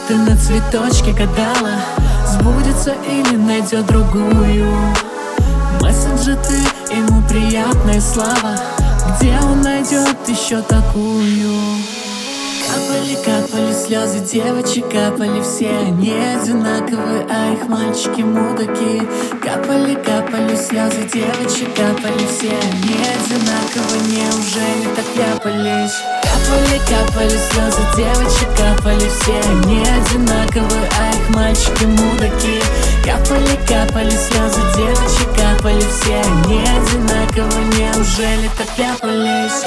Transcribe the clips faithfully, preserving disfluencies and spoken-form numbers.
ты на цветочке гадала, сбудется или найдет другую. Месседжи ты, ему приятная слава, где он найдет еще такую? Капали, капали слезы девочек, капали все они одинаковые, а их мальчики мудаки. Капали, капали слезы девочек, капали все они одинаковые, неужели так ляпались? Капали, капали слезы девочек, капали все они одинаковые, а их мальчики мудаки. Капали, капали слезы девочек, капали все они одинаковые, неужели так ляпались?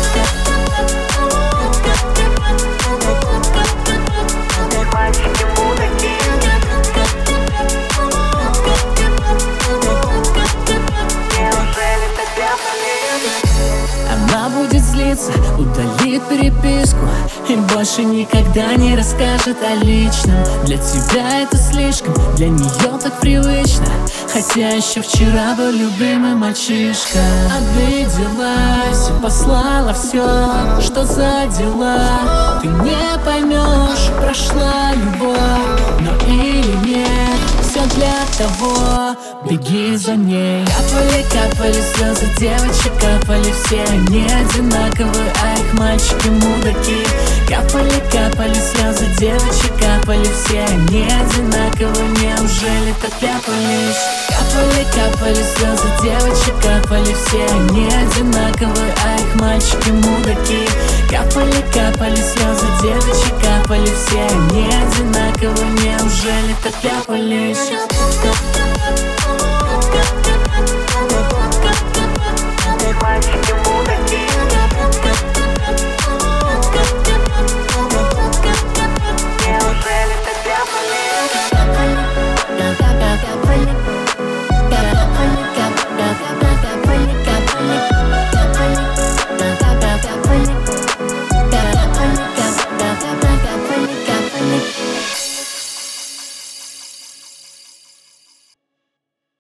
Она будет злиться, удалит переписку и больше никогда не расскажет о личном. Для тебя это слишком, для нее так привычно, хотя еще вчера был любимый мальчишка. Обиделась, послала все, что за дела. Ты не поймешь, прошла любовь, но или нет, все для того, беги за ней. Капали, капали слезы девочек, капали все они одинаковые, а их мальчики мудаки. Капали, капали слезы девочек, капали все они одинаковые, неужели так ляпались? Капали, капали слезы девочек, капали все они одинаковые, а их мальчики мудаки. Капали, капали слезы девочек, капали все они одинаковые, неужели так ляпались?